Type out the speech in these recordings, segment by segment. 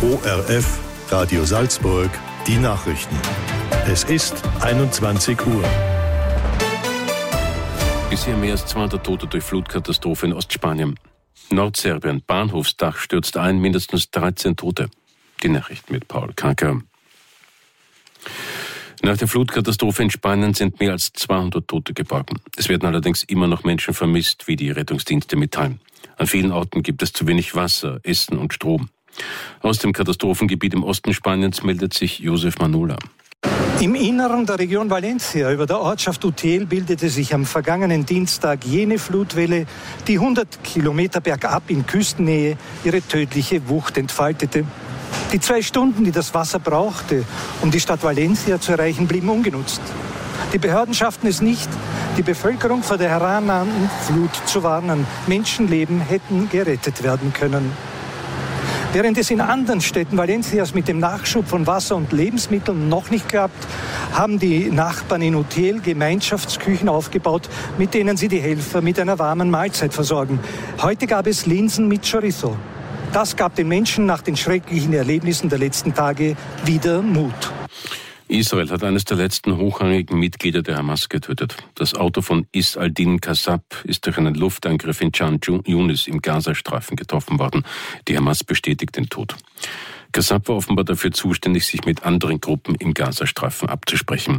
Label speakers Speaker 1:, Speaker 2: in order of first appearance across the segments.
Speaker 1: ORF, Radio Salzburg, die Nachrichten. Es ist 21 Uhr.
Speaker 2: Bisher mehr als 200 Tote durch Flutkatastrophe in Ostspanien. Nordserbien, Bahnhofsdach stürzt ein, mindestens 13 Tote. Die Nachrichten mit Paul Kanker. Nach der Flutkatastrophe in Spanien sind mehr als 200 Tote geborgen. Es werden allerdings immer noch Menschen vermisst, wie die Rettungsdienste mitteilen. An vielen Orten gibt es zu wenig Wasser, Essen und Strom. Aus dem Katastrophengebiet im Osten Spaniens meldet sich Josef Manula.
Speaker 3: Im Inneren der Region Valencia über der Ortschaft Utiel bildete sich am vergangenen Dienstag jene Flutwelle, die 100 Kilometer bergab in Küstennähe ihre tödliche Wucht entfaltete. Die 2 Stunden, die das Wasser brauchte, um die Stadt Valencia zu erreichen, blieben ungenutzt. Die Behörden schafften es nicht, die Bevölkerung vor der herannahenden Flut zu warnen. Menschenleben hätten gerettet werden können. Während es in anderen Städten Valencias mit dem Nachschub von Wasser und Lebensmitteln noch nicht klappt, haben die Nachbarn in Utiel Gemeinschaftsküchen aufgebaut, mit denen sie die Helfer mit einer warmen Mahlzeit versorgen. Heute gab es Linsen mit Chorizo. Das gab den Menschen nach den schrecklichen Erlebnissen der letzten Tage wieder Mut.
Speaker 2: Israel hat eines der letzten hochrangigen Mitglieder der Hamas getötet. Das Auto von Is al-Din Qassab ist durch einen Luftangriff in Khan Yunis im Gazastreifen getroffen worden. Die Hamas bestätigt den Tod. Qassab war offenbar dafür zuständig, sich mit anderen Gruppen im Gazastreifen abzusprechen.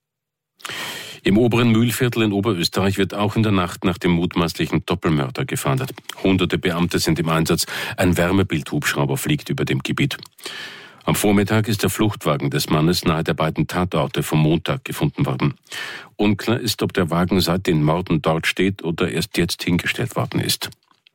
Speaker 2: Im oberen Mühlviertel in Oberösterreich wird auch in der Nacht nach dem mutmaßlichen Doppelmörder gefahndet. Hunderte Beamte sind im Einsatz. Ein Wärmebildhubschrauber fliegt über dem Gebiet. Am Vormittag ist der Fluchtwagen des Mannes nahe der beiden Tatorte vom Montag gefunden worden. Unklar ist, ob der Wagen seit den Morden dort steht oder erst jetzt hingestellt worden ist.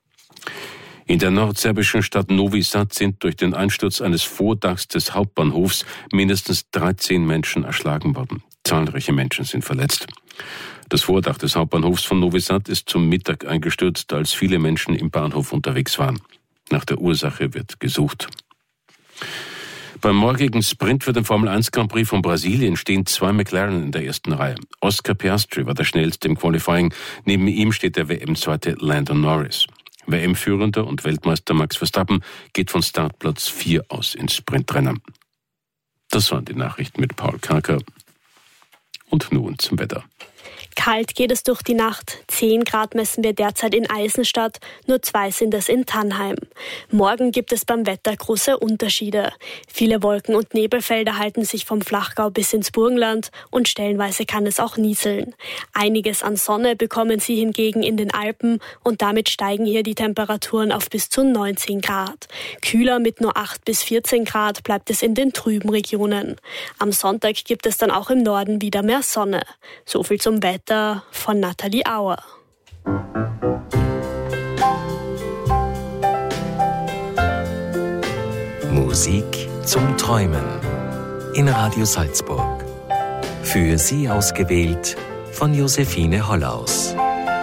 Speaker 2: In der nordserbischen Stadt Novi Sad sind durch den Einsturz eines Vordachs des Hauptbahnhofs mindestens 13 Menschen erschlagen worden. Zahlreiche Menschen sind verletzt. Das Vordach des Hauptbahnhofs von Novi Sad ist zum Mittag eingestürzt, als viele Menschen im Bahnhof unterwegs waren. Nach der Ursache wird gesucht. Beim morgigen Sprint für den Formel 1 Grand Prix von Brasilien stehen 2 McLaren in der ersten Reihe. Oscar Piastri war der schnellste im Qualifying. Neben ihm steht der WM-Zweite Lando Norris. WM-Führender und Weltmeister Max Verstappen geht von Startplatz 4 aus ins Sprintrennen. Das waren die Nachrichten mit Paul Kanker. Und nun zum Wetter.
Speaker 4: Kalt geht es durch die Nacht. 10 Grad messen wir derzeit in Eisenstadt, nur 2 sind es in Tannheim. Morgen gibt es beim Wetter große Unterschiede. Viele Wolken- und Nebelfelder halten sich vom Flachgau bis ins Burgenland und stellenweise kann es auch nieseln. Einiges an Sonne bekommen Sie hingegen in den Alpen und damit steigen hier die Temperaturen auf bis zu 19 Grad. Kühler mit nur 8 bis 14 Grad bleibt es in den trüben Regionen. Am Sonntag gibt es dann auch im Norden wieder mehr Sonne. So viel zum Wetter von Nathalie Auer.
Speaker 5: Musik zum Träumen in Radio Salzburg. Für Sie ausgewählt von Josephine Hollaus.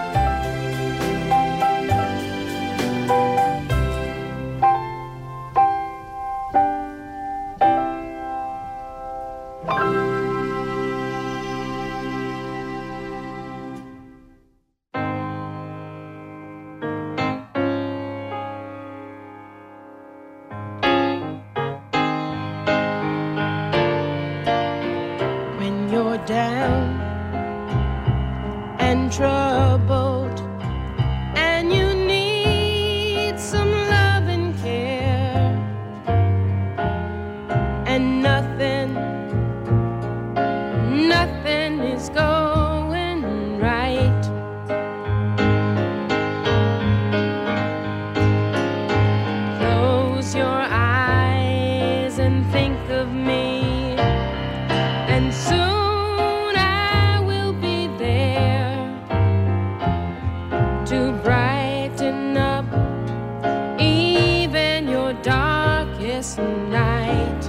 Speaker 6: Down and troubled, and you need some love and care, and nothing is going right. Close your eyes and think of me, and soon to brighten up even your darkest night.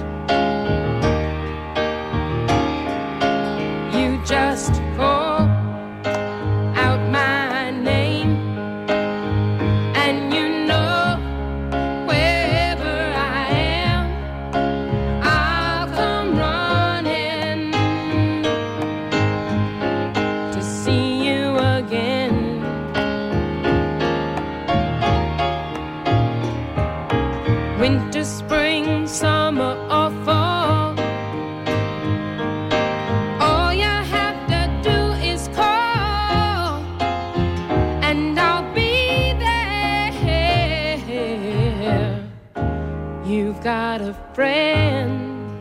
Speaker 6: You just call out my name, and you know wherever I am, I'll come running to see you again. When winter, spring, summer, or fall. All you have to do is call, and I'll be there. You've got a friend.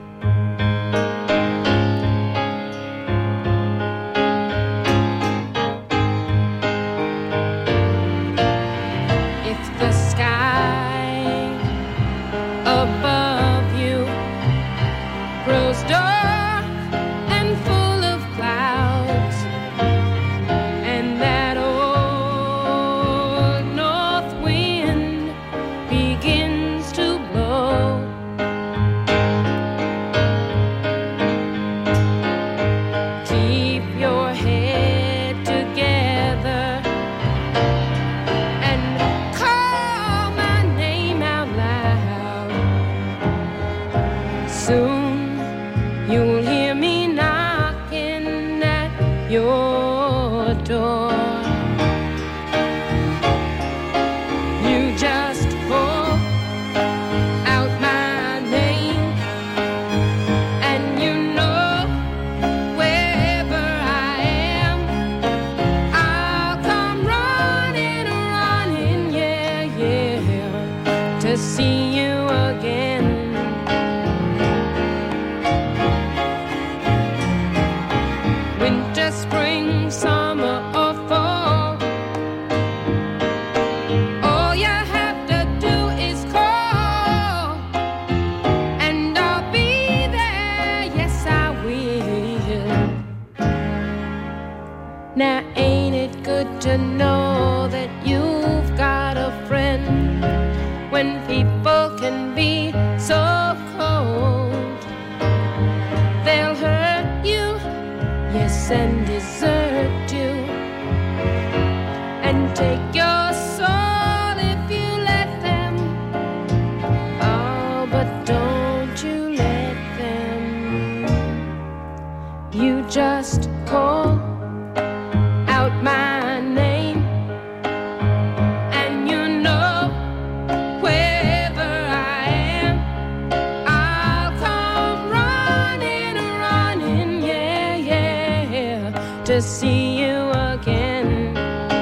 Speaker 7: To see you again.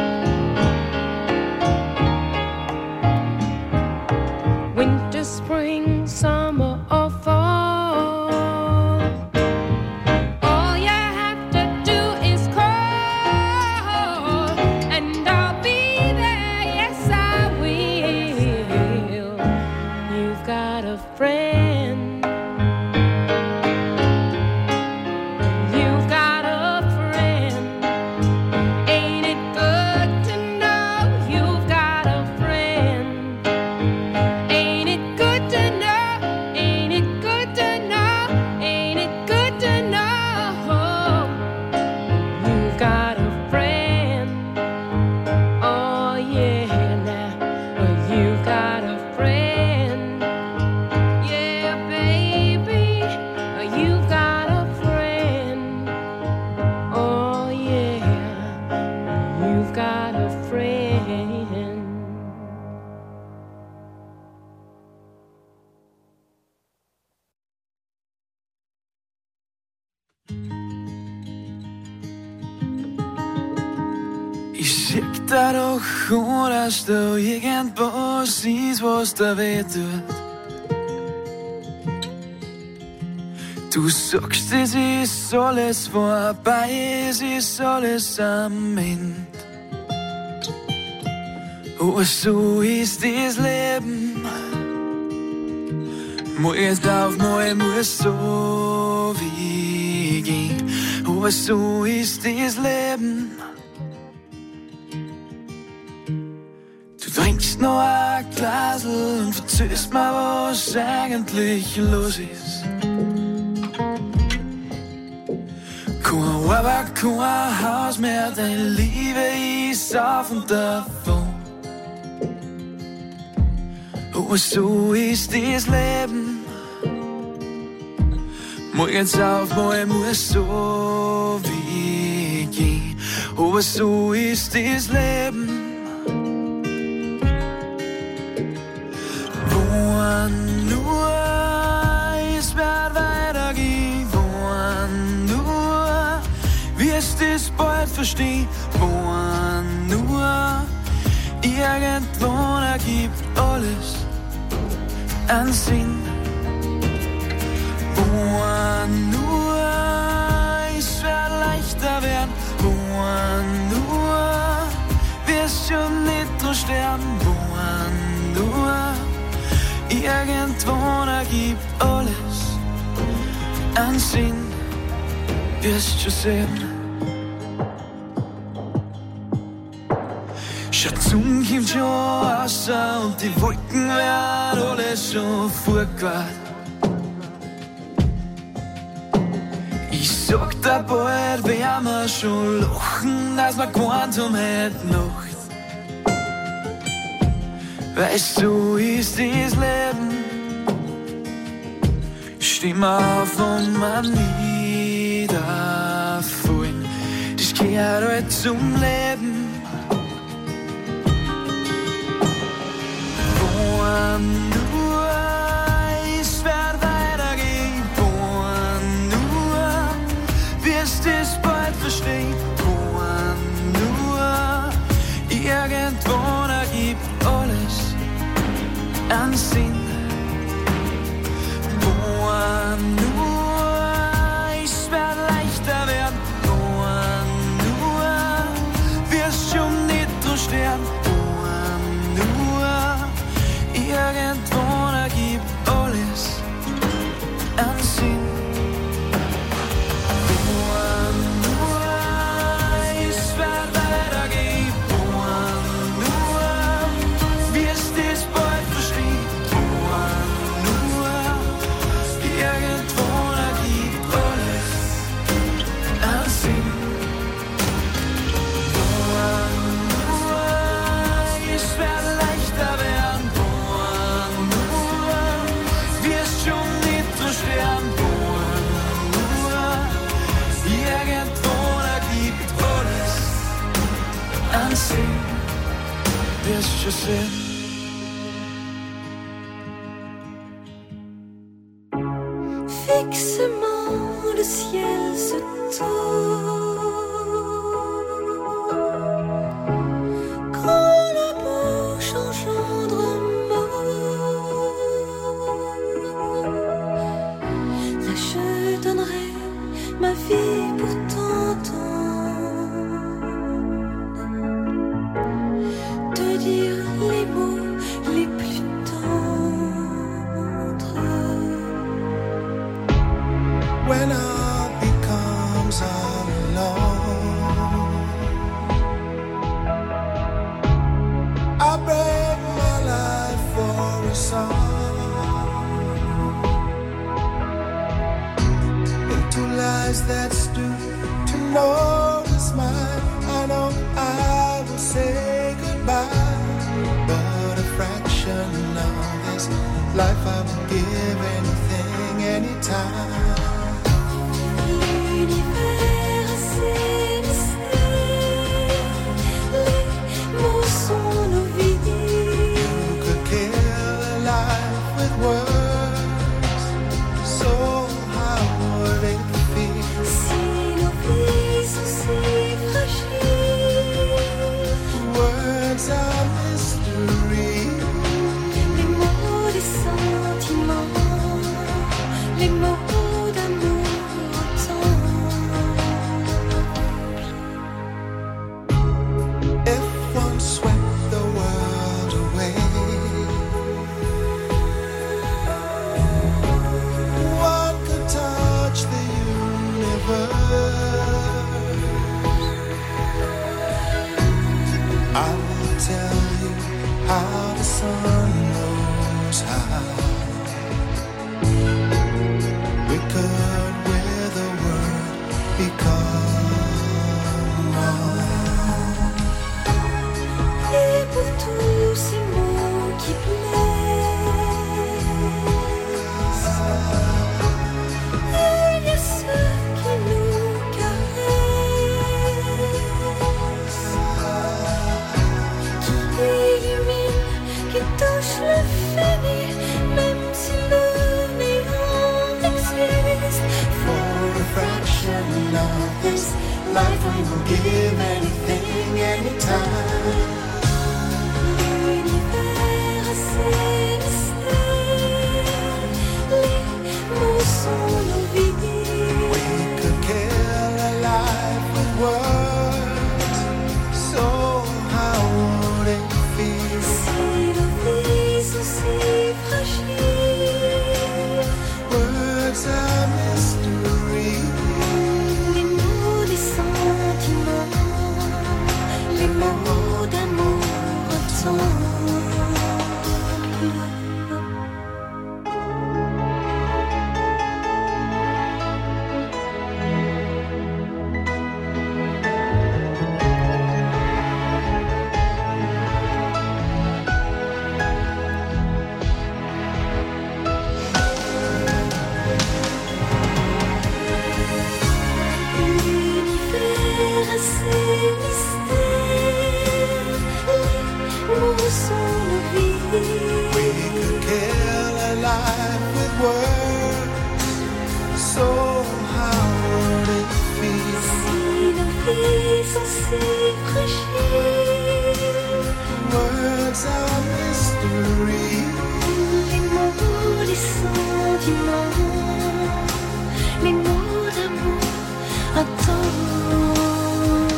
Speaker 7: Winter, spring, summer, or fall. All you have to do is call, and I'll be there. Yes, I will. You've got a friend.
Speaker 8: Der du går, der står igen præcis, hvor der ved du. Du sugste til soles vorbei, sie soll es am Ende. Og so ist das Leben. Morgen darf morgen so wie ging. Og so ist das Leben. Trinkst noch ein Glasl und verzeihst mir, was eigentlich los ist. Kein Arbeit, kein Haus mehr, deine Liebe ist auf und davon. Oh, so ist das Leben. Morgens auf, morgen muss so wie gehen. Oh, so ist das Leben. verstehen, wo nur irgendwo ergibt alles einen Sinn. Wo nur es wird leichter werden, wo nur wirst schon nicht dran sterben, wo nur irgendwo ergibt alles einen Sinn, wirst schon sehen. Schatzung kommt schon raus und die Wolken werden alle schon vorgewartet. Ich sag da bald, werden wir schon lachen, dass wir gewarnt haben heute Nacht. Weil so ist das Leben. Stimm auf und man niederfallen. Das gehört halt zum Leben. Nur es wird weitergehen, nur wirst es bald verstehen, nur irgendwo ergibt alles einen Sinn, nur es wird leichter werden, nur wirst schon nicht dran sterben. Irgendwo ergibt alles einen Sinn. Nur es wird weitergehen, nur wirst es bald verstehen. Nur irgendwo ergibt alles einen Sinn. Nur es wird leichter werden. Wirst du sehen.
Speaker 9: Fixement le ciel se tourne quand la bouche engendre un mot. Là je donnerai ma vie pour t'entendre. Dire les mots les plus tendres.
Speaker 10: When all becomes alone, I break my life for a song into lies that's due to know is mine. I know I will say goodbye. Of this life I would give anything, anytime.
Speaker 9: L'univers c'est mystère, les mots sont nos vies.
Speaker 10: You could kill a life with words, so how would it feel?
Speaker 9: Si nos vies sont si fragiles,
Speaker 10: words are mystery.
Speaker 9: Les mots d'amour
Speaker 10: If one swept the world away, one could touch the universe. I will tell you how the sun knows how. time, I'll give anything, anytime.
Speaker 9: L'univers, c'est mystère, les mots sont nos vies.
Speaker 10: We could kill a life with words, so how would it feel?
Speaker 9: Si nos vies sont si fragiles,
Speaker 10: Words are mystery.
Speaker 9: les mots des sentiments, les mots d'amour tombent. L'univers, c'est mystère, les mots sont nos vies.
Speaker 10: We could kill a life with words, so how would it feel?
Speaker 9: Si nos vies sont si fragiles,
Speaker 10: Words are mystery.
Speaker 9: les mots des sentiments, les mots d'amour attendent.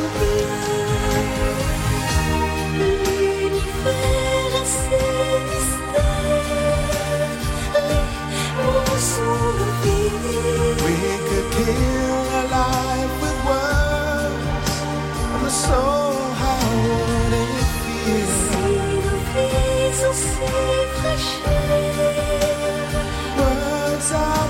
Speaker 9: L'univers, c'est mystère, les mots sont nos vies.
Speaker 10: We could kill a life with words, and so how would it feel?
Speaker 9: Si nos vies sont si fragiles,
Speaker 10: Words are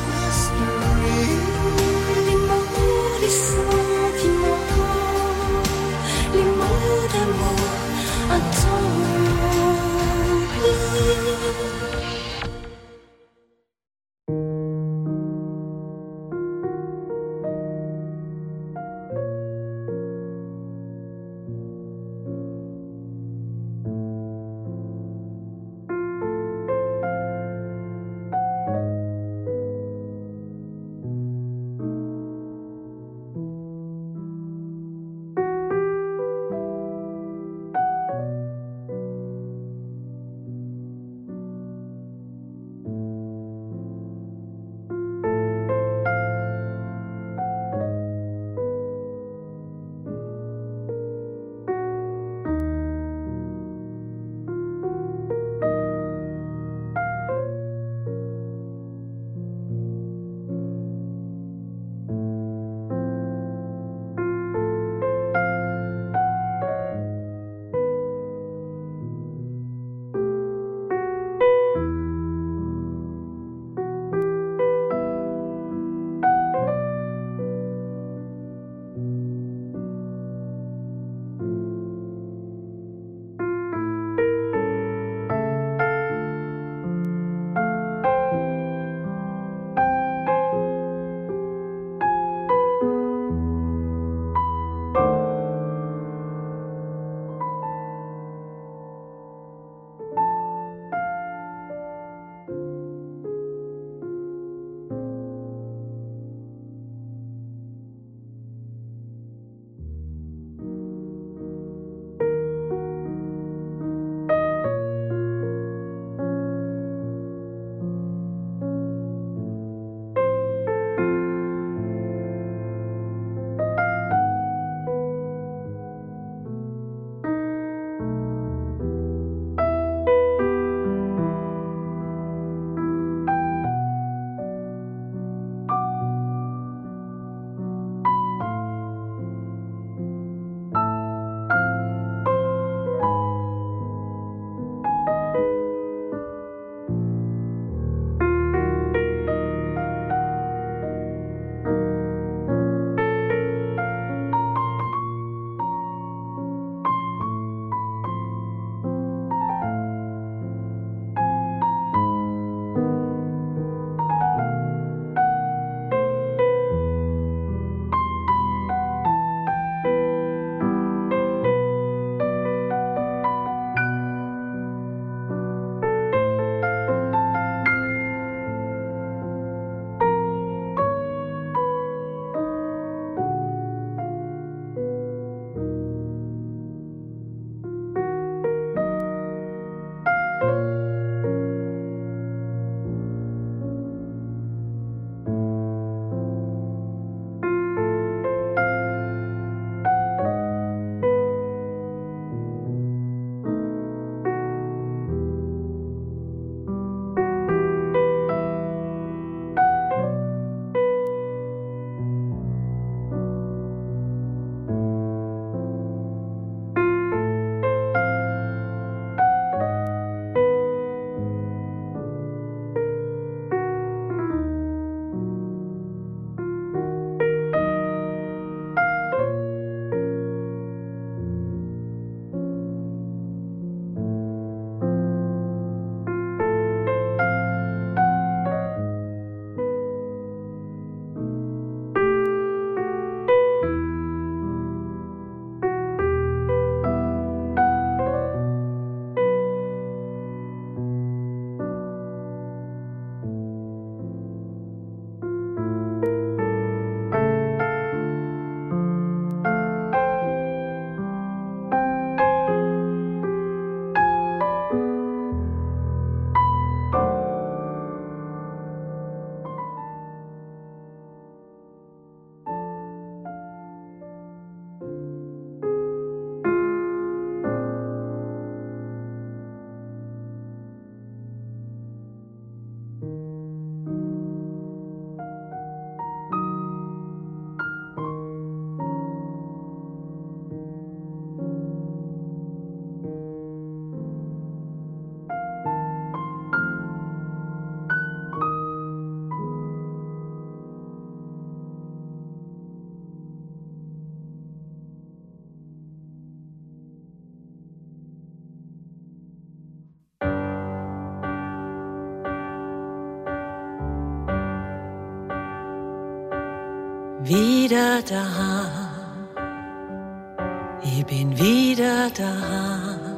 Speaker 11: wieder daheim. Ich bin wieder daheim.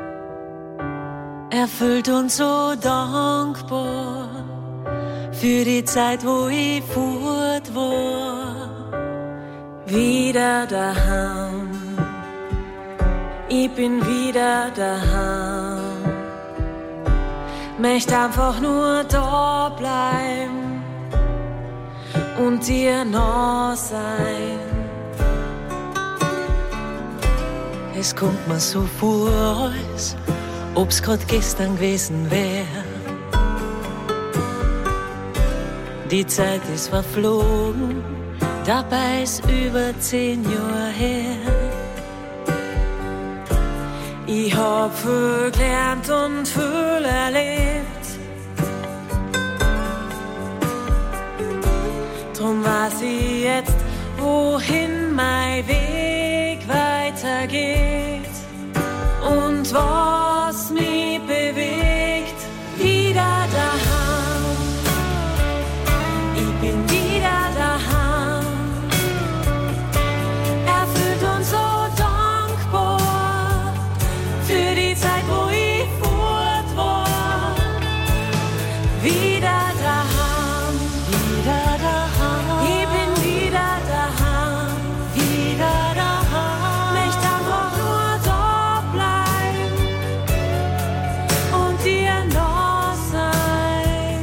Speaker 11: Erfüllt und so dankbar für die Zeit, wo ich fort war. Wieder daheim. Ich bin wieder daheim. Möchte einfach nur da bleiben und dir nah sein. Es kommt mir so vor, als ob's grad gestern gewesen wär. Die Zeit ist verflogen, dabei ist über 10 Jahre her. Ich hab viel gelernt und viel erlebt. Drum weiß ich jetzt, wohin mein Weg weitergeht und was mich bewegt. Wieder daheim. Ich bin wieder daheim. Erfüllt und so dankbar für die Zeit, wo ich fort war. Wieder daheim, wieder daheim. Ich bin wieder daheim, wieder daheim. Möchte einfach nur da bleiben und dir nah sein.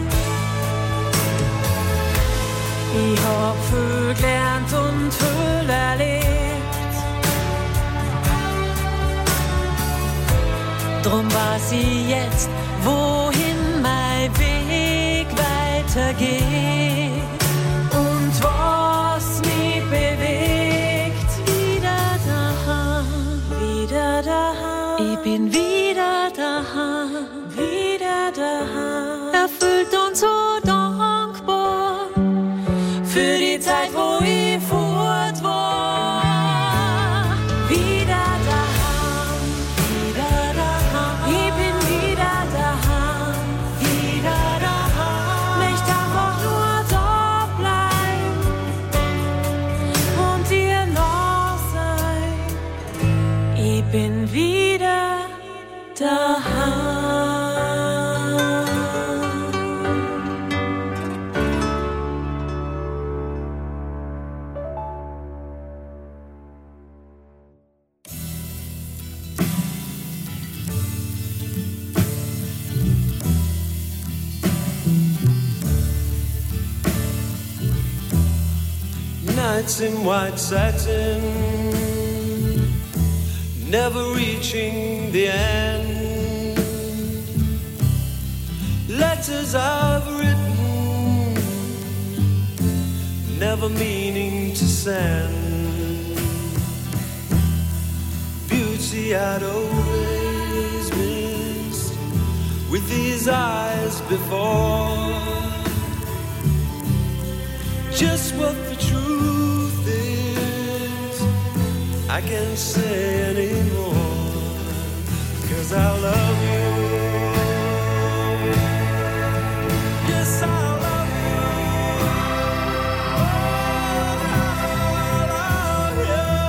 Speaker 11: Ich hab viel gelernt und viel erlebt. Drum weiß ich jetzt, wohin mein Weg weitergeht und was mich bewegt. Wieder daheim, wieder daheim. Ich bin wieder daheim, wieder daheim. Erfüllt und so dankbar für die Zeit, wo ich fort war. Wieder daheim, wieder daheim. Ich bin wieder daheim, wieder daheim. Möchte einfach nur da bleiben und dir nah sein. Ich bin wieder daheim.
Speaker 12: Nights in white satin, never reaching the end. Letters I've written, never meaning to send. Beauty I'd always missed with these eyes before. Just what the truth is, I can't say anymore, 'cause I love you. Yes, I love you. Oh, I love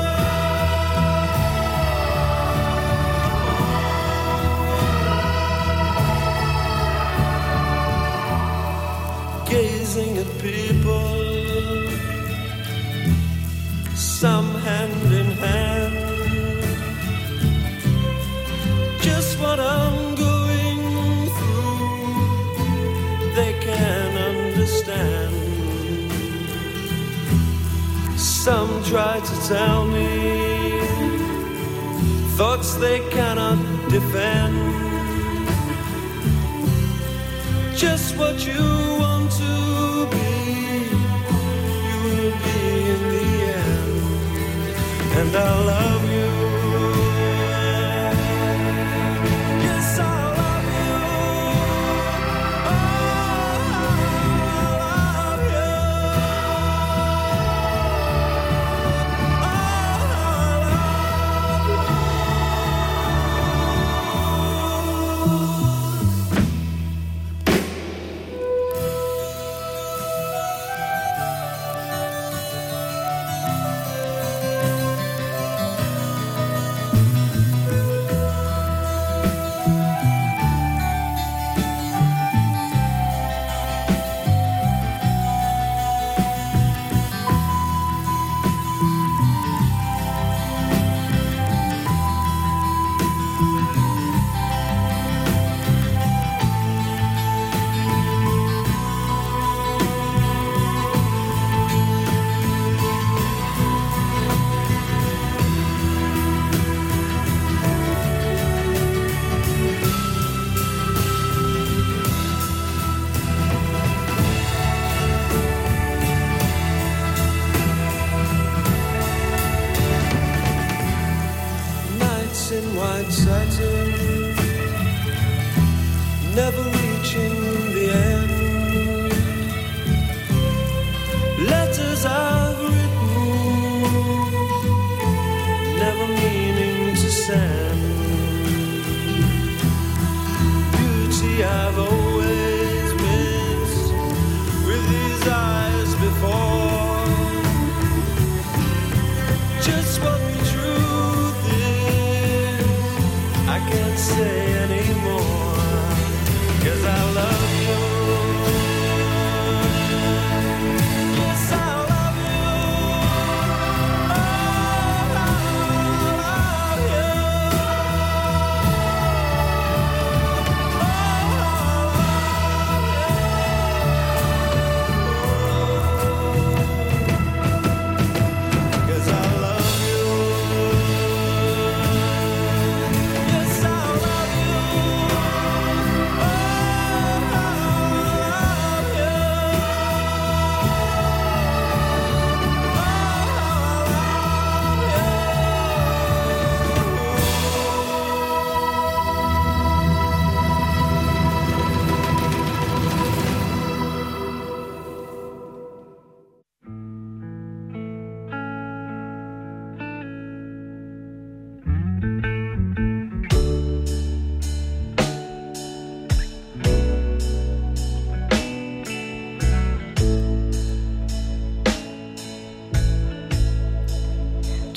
Speaker 12: you. Gazing at people, some hand in hand, just what I'm going through, they can understand. Some try to tell me thoughts they cannot defend. Just what you want to be, you will be in the end. And I love you. Yes, I love you. Oh, I love you. Oh, I love you.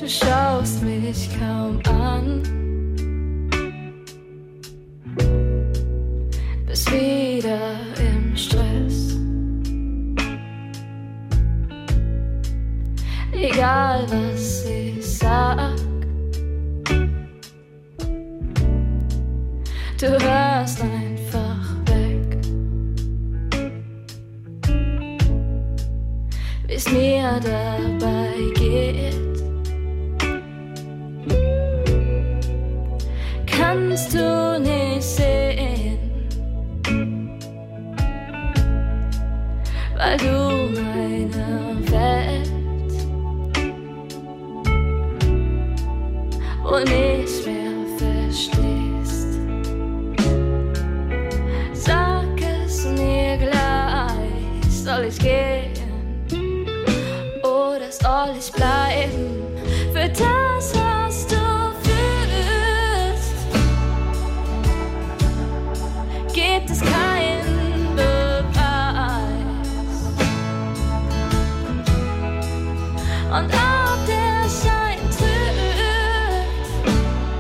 Speaker 6: schaust mich kaum an, bist wieder im Stress. Egal was ich sag, du hörst einfach weg. Wie's mir dabei geht, kannst du nicht sehen, weil du meine Welt wohl nicht mehr verstehst. Sag es mir gleich, soll ich gehen oder soll ich bleiben für das, was du fühlst? Gibt es keinen Beweis, und ob der Schein trügt,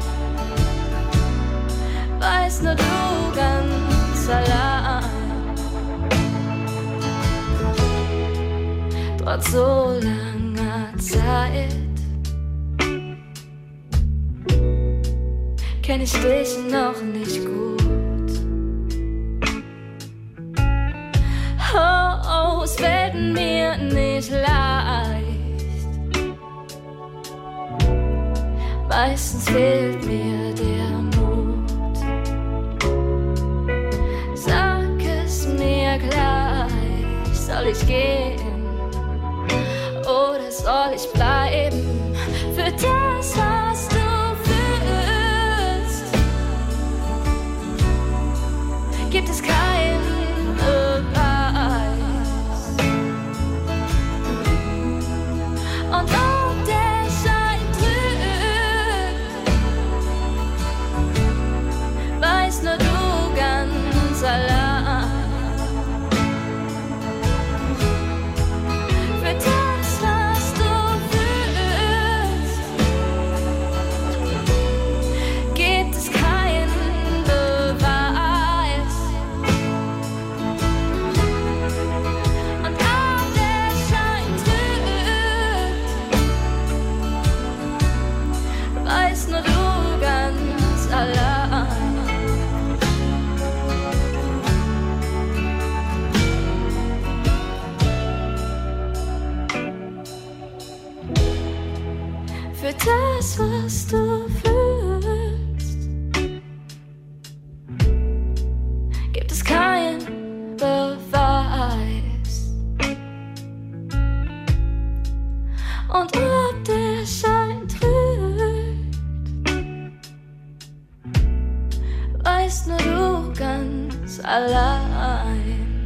Speaker 6: weißt nur du ganz allein. Trotz so langer Zeit kenn ich dich noch nicht gut. Oh, es fällt mir nicht leicht. Meistens fehlt mir der Mut. Sag es mir gleich, soll ich gehen oder soll ich bleiben für das, was du fühlst? Gibt es keinen Beweis, und ob der Schein trügt, weißt nur du ganz allein. Für das, was du fühlst, gibt es keinen Beweis, und ob der Schein trügt, weißt nur du ganz allein. Für das, was du fühlst, gibt es keinen Beweis, und ob der Schein trügt, weißt nur du ganz allein.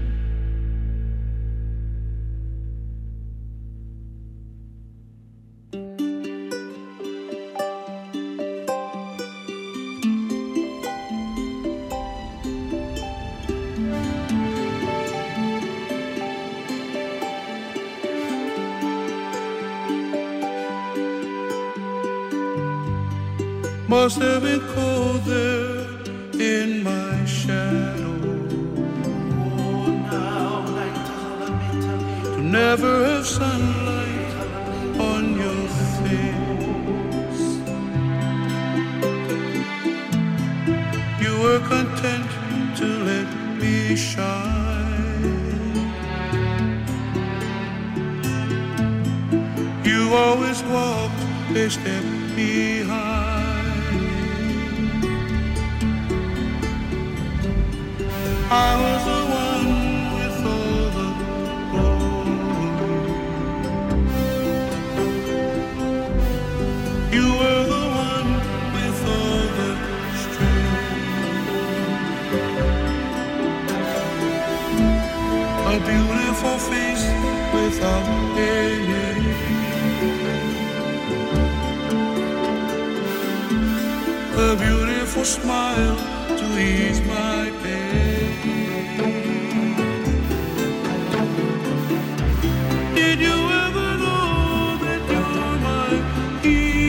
Speaker 10: Must have been cold there in my shadow. To never have sunlight on your face. You were content to let me shine. You always walked a step behind. I was the one with all the glory. You were the one with all the strength. A beautiful face without a name. A beautiful smile to ease my pain. Did you ever know that you're my hero?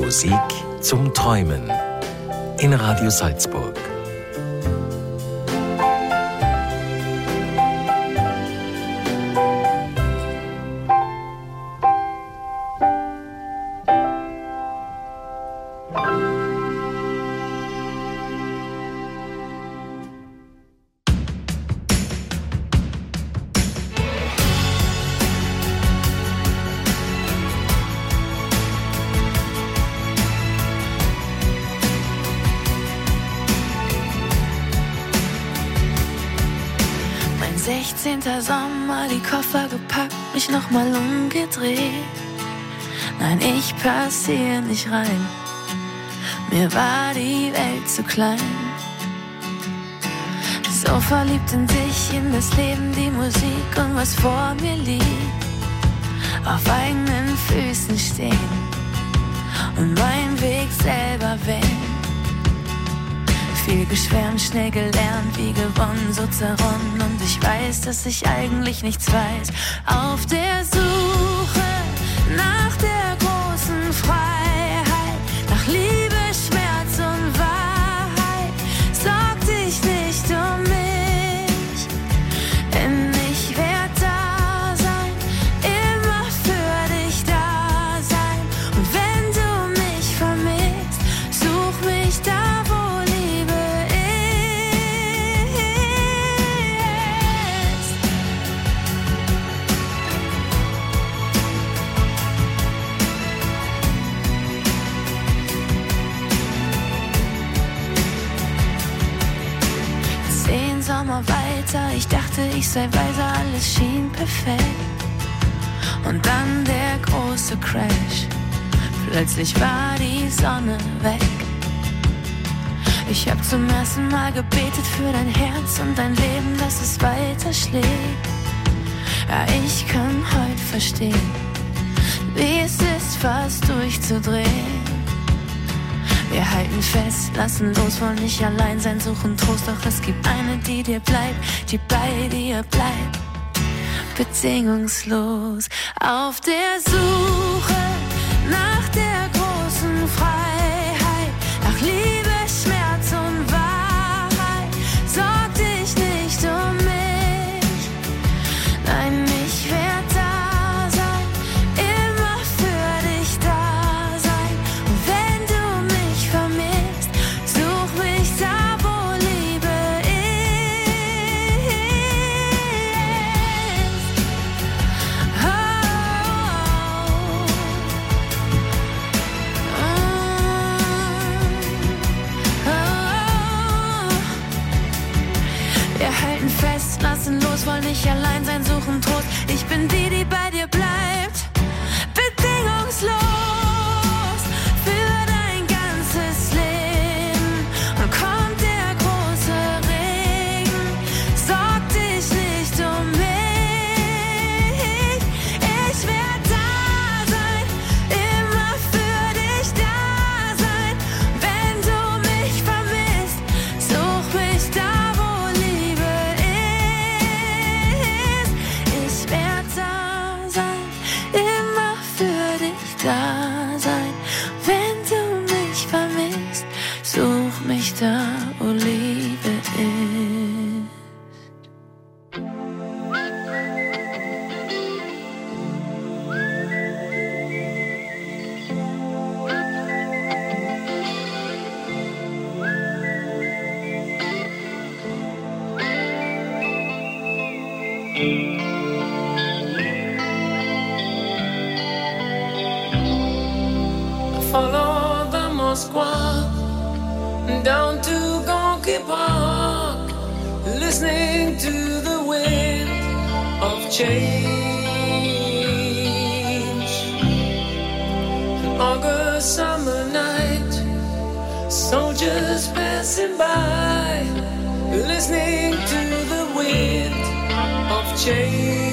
Speaker 5: Musik zum Träumen in Radio Salzburg.
Speaker 13: Mein 16. Sommer, die Koffer gepackt, mich nochmal umgedreht. Nein, ich pass hier nicht rein. Mir war die Welt zu klein. So verliebt in dich, in das Leben, die Musik und was vor mir liegt. Auf eigenen Füßen stehen und meinen Weg selber wählen. Viel geschwärmt, schnell gelernt, wie gewonnen, so zerronnen. Und ich weiß, dass ich eigentlich nichts weiß. Auf der Suche nach der großen Freiheit, nach Liebe, Schmerz und Wahrheit, sorg dich nicht um mich, denn ich werd da sein, immer für dich da sein. Und wenn du mich vermisst, such mich da, wo Liebe Sommer weiter, ich dachte, ich sei weiser, alles schien perfekt. Und dann der große Crash, plötzlich war die Sonne weg. Ich hab zum ersten Mal gebetet für dein Herz und dein Leben, dass es weiter schlägt. Ja, ich kann heute verstehen, wie es ist, fast durchzudrehen. Wir halten fest, lassen los, wollen nicht allein sein, suchen Trost, doch es gibt eine, die dir bleibt, die bei dir bleibt, bedingungslos. Auf der Suche nach der großen Freiheit, nach Liebe, Schmerz und Wahrheit, sorg dich nicht um mich, nein, ich werd da sein, immer für dich da sein. Und wenn du mich vermisst, such mich da, wo Liebe ist. Wir halten fest, lassen los, wollen nicht allein sein, suchen Trost. Ich bin die, die bei dir bleibt, bedingungslos für dein ganzes Leben. Und kommt der große Regen, sorg dich nicht um mich. Ich werd da sein, immer für dich da sein. Wenn du mich vermisst, such mich da, wo Liebe ist. Ich werd da sein, immer für dich da sein. Wenn du mich vermisst, such mich da, wo Liebe ist.
Speaker 12: Follow the Moskwa down to Gonky Park, listening to the wind of change. An August summer night, soldiers passing by, listening to the wind of change.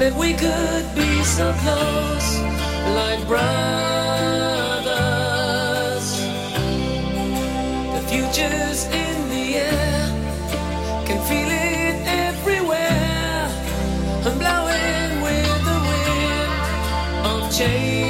Speaker 11: that we could be so close, like brothers. The future's in the air, can feel it everywhere. I'm blowing with the wind of change.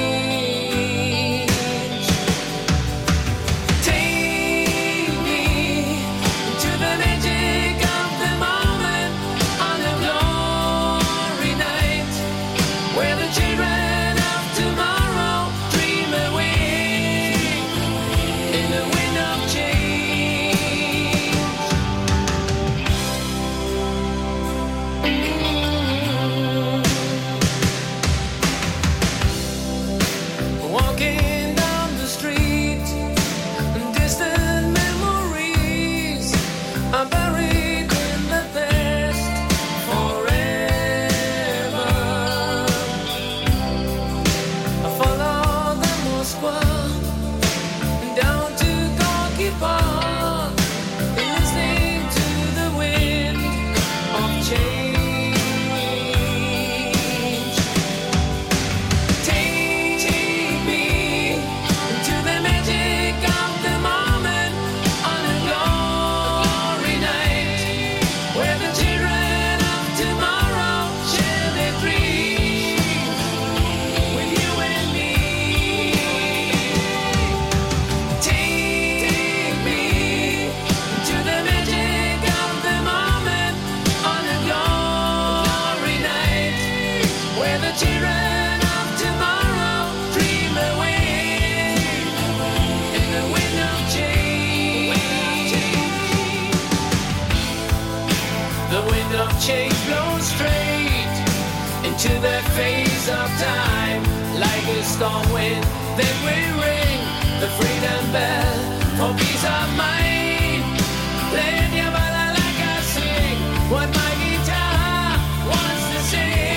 Speaker 14: Change blows straight into that phase of time, like a storm wind. Then we ring the freedom bell for peace of mind. Playing your ballad like I sing what my guitar wants to sing.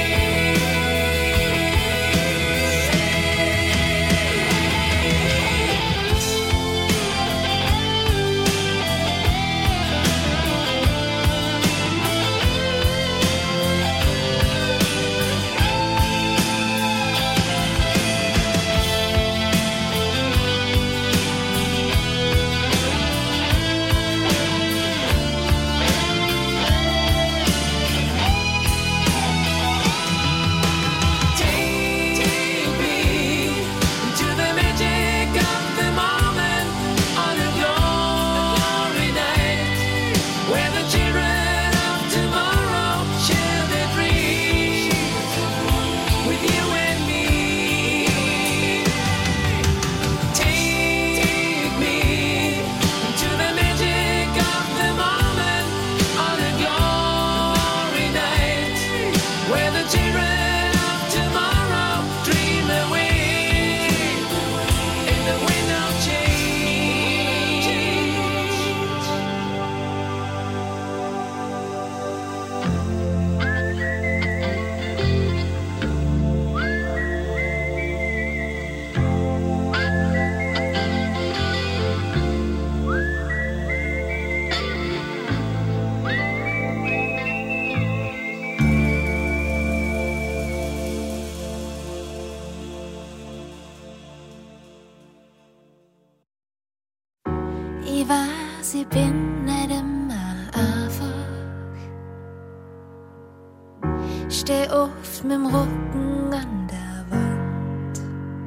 Speaker 13: Ich weiß, ich bin nicht immer einfach. Steh oft mit dem Rücken an der Wand.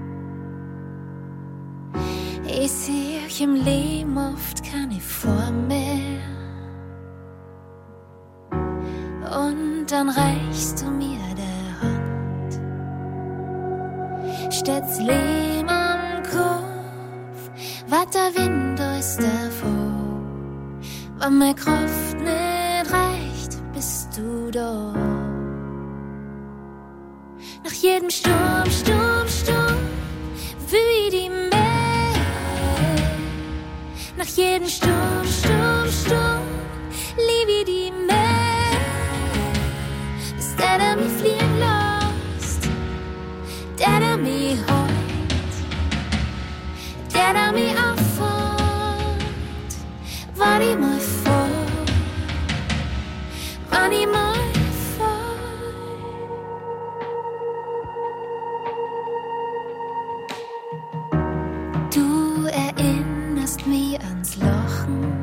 Speaker 13: Ich sehe euch im Leben oft keine Form mehr. Und dann reichst du mir der Hand. Steht's Leben am Kopf, wat der Wind ist davor. Wenn meine Kraft nicht reicht, bist du da. Nach jedem Sturm, Sturm, Sturm, will ich die mehr. Nach jedem Sturm, Sturm, Sturm, lieb ich die mehr. Bis der mich fliegen lässt, der mich heut, der mich auffällt, war ich mal vor, wann ich mal fall. mich ans Lachen.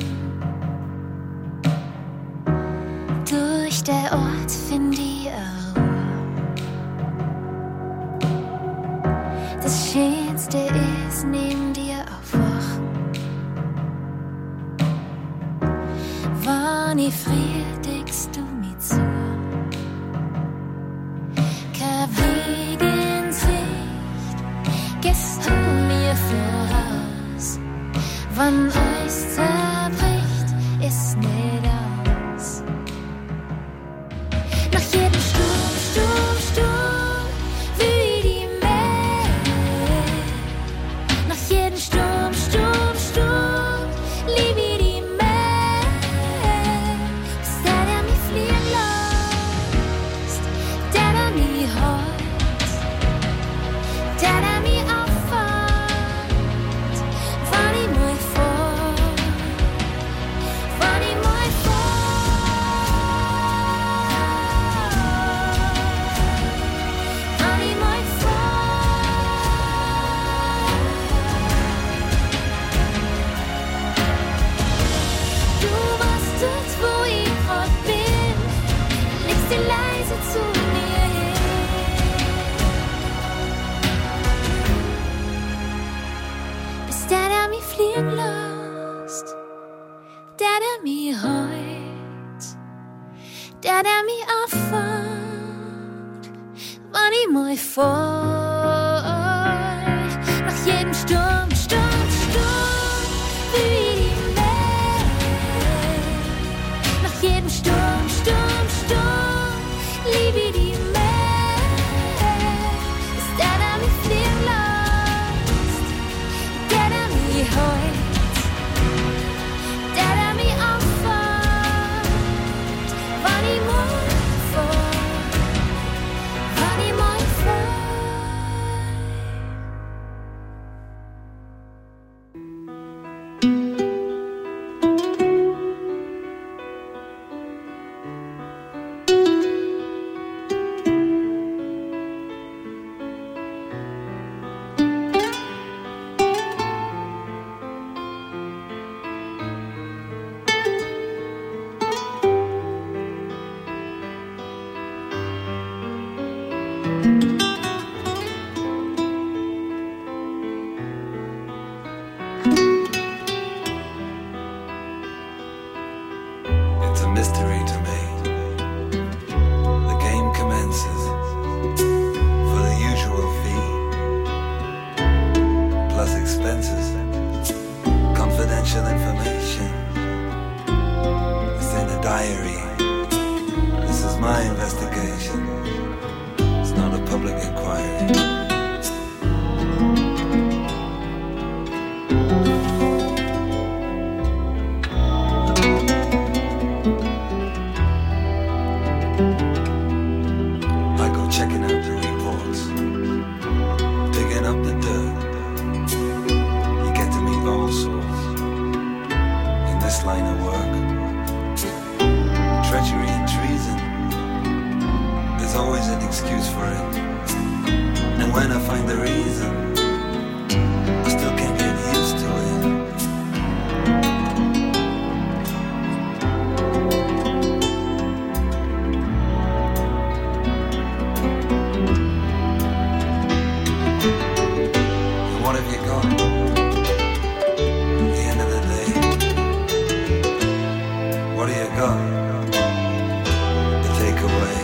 Speaker 13: Durch der Ort find ich eine Ruhe. Das Schönste ist neben dir aufwachen. Wann ich frier, deckst du mich zu. Kein Weg in Sicht, gehst du mir voraus. Wann euch zerbricht, ist nicht aus. Nach jedem Sturm, wie die Meer. Nach jedem Sturm, lieb wie die Meer. Bis der mich fliehen lässt, der mich heut, der mich auffängt, wann ich mich vor, wann ich mich vor, wann ich mich vor. Du warst dort, wo ich grad bin, legst dir leise zu mir hin, bis der mich fliehen lässt, der mich heut, der mich auffängt, wann ich mich vor. Nach jedem Sturm, wie die Meer. Nach jedem Sturm, lieb wie die Meer. Ist der mich fliehen lässt, der mich heut, der mich auffängt, wann ich mich vor, wann ich mich vor.
Speaker 8: It's a mystery to me. The game commences for the usual fee, plus expenses, confidential information. It's in a diary. This is my investigation. It's not a public inquiry. I go checking out the reports, digging up the dirt. You get to meet all sorts in this line of work. Treachery and treason, there's always an excuse for it. And when I find the reason, I still can't get used to it. And what have you got? At the end of the day, what do you got? The takeaway.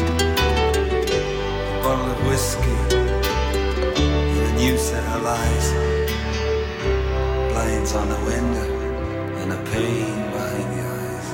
Speaker 8: A bottle of whiskey and a new set of lies. Blinds on the window and a pain behind the eyes.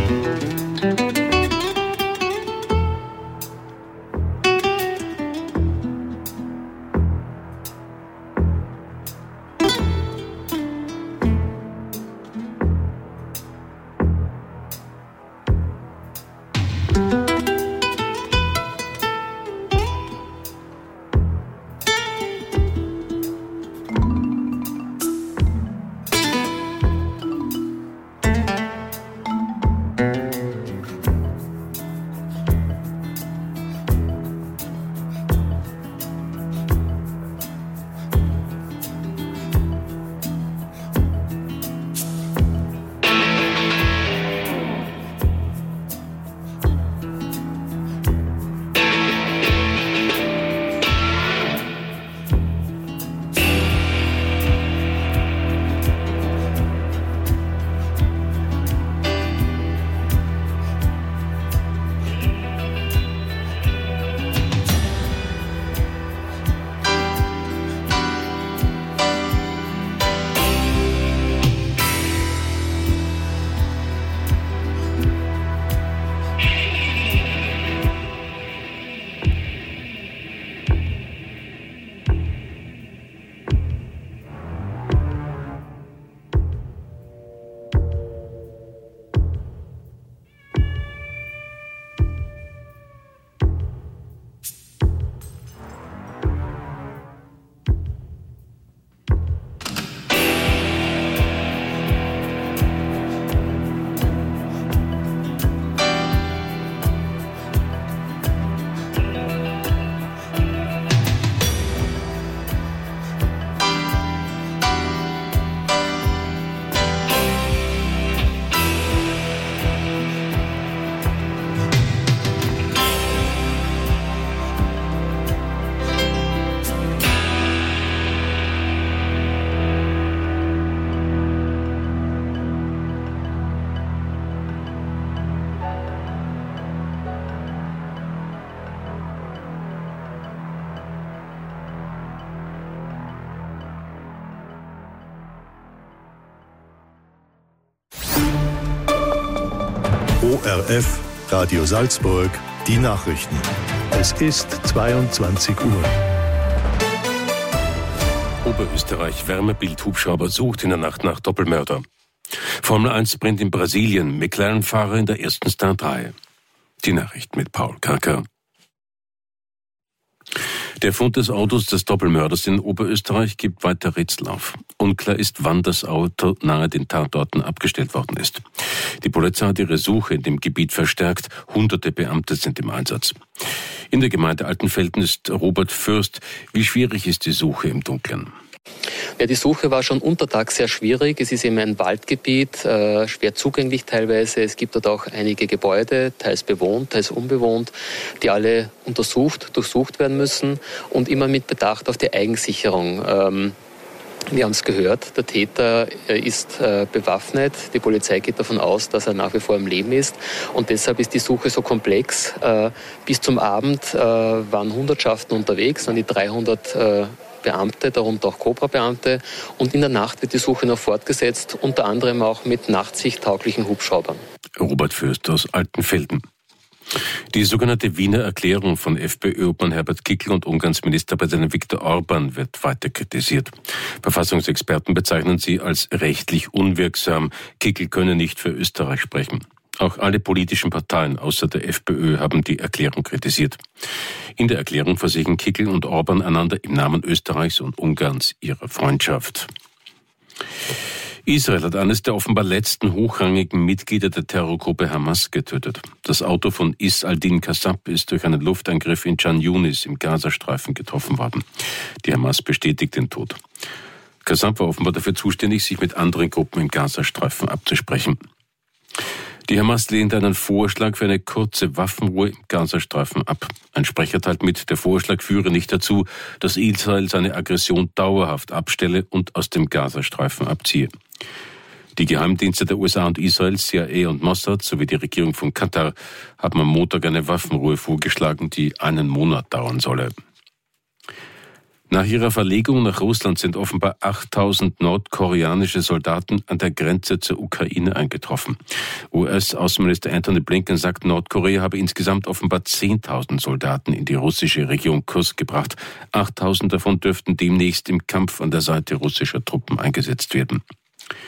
Speaker 1: ORF, Radio Salzburg, die Nachrichten. Es ist 22 Uhr.
Speaker 2: Oberösterreich, Wärmebildhubschrauber sucht in der Nacht nach Doppelmörder. Formel 1 Sprint in Brasilien, McLaren-Fahrer in der ersten Startreihe. Die Nachricht mit Paul Karker. Der Fund des Autos des Doppelmörders in Oberösterreich gibt weiter Rätsel auf. Unklar ist, wann das Auto nahe den Tatorten abgestellt worden ist. Die Polizei hat ihre Suche in dem Gebiet verstärkt. Hunderte Beamte sind im Einsatz. In der Gemeinde Altenfelden ist Robert Fürst. Wie schwierig ist die Suche im Dunkeln?
Speaker 15: Ja, die Suche war schon untertags sehr schwierig. Es ist eben ein Waldgebiet, schwer zugänglich teilweise. Es gibt dort auch einige Gebäude, teils bewohnt, teils unbewohnt, die alle durchsucht werden müssen und immer mit Bedacht auf die Eigensicherung. Wir haben es gehört, der Täter ist bewaffnet. Die Polizei geht davon aus, dass er nach wie vor im Leben ist. Und deshalb ist die Suche so komplex. Bis zum Abend waren Hundertschaften unterwegs, an die 300 Beamte, darunter auch Cobra-Beamte. Und in der Nacht wird die Suche noch fortgesetzt, unter anderem auch mit nachtsichttauglichen Hubschraubern.
Speaker 2: Robert Fürst aus Altenfelden. Die sogenannte Wiener Erklärung von FPÖ-Obmann Herbert Kickl und Ungarns Ministerpräsident Viktor Orban wird weiter kritisiert. Verfassungsexperten bezeichnen sie als rechtlich unwirksam. Kickl könne nicht für Österreich sprechen. Auch alle politischen Parteien außer der FPÖ haben die Erklärung kritisiert. In der Erklärung versichern Kickl und Orban einander im Namen Österreichs und Ungarns ihre Freundschaft. Israel hat eines der offenbar letzten hochrangigen Mitglieder der Terrorgruppe Hamas getötet. Das Auto von Is al-Din Kassab ist durch einen Luftangriff in Khan Yunis im Gazastreifen getroffen worden. Die Hamas bestätigt den Tod. Kassab war offenbar dafür zuständig, sich mit anderen Gruppen im Gazastreifen abzusprechen. Die Hamas lehnt einen Vorschlag für eine kurze Waffenruhe im Gazastreifen ab. Ein Sprecher teilt mit, der Vorschlag führe nicht dazu, dass Israel seine Aggression dauerhaft abstelle und aus dem Gazastreifen abziehe. Die Geheimdienste der USA und Israel, CIA und Mossad sowie die Regierung von Katar haben am Montag eine Waffenruhe vorgeschlagen, die einen Monat dauern solle. Nach ihrer Verlegung nach Russland sind offenbar 8000 nordkoreanische Soldaten an der Grenze zur Ukraine eingetroffen. US-Außenminister Antony Blinken sagt, Nordkorea habe insgesamt offenbar 10.000 Soldaten in die russische Region Kursk gebracht. 8000 davon dürften demnächst im Kampf an der Seite russischer Truppen eingesetzt werden.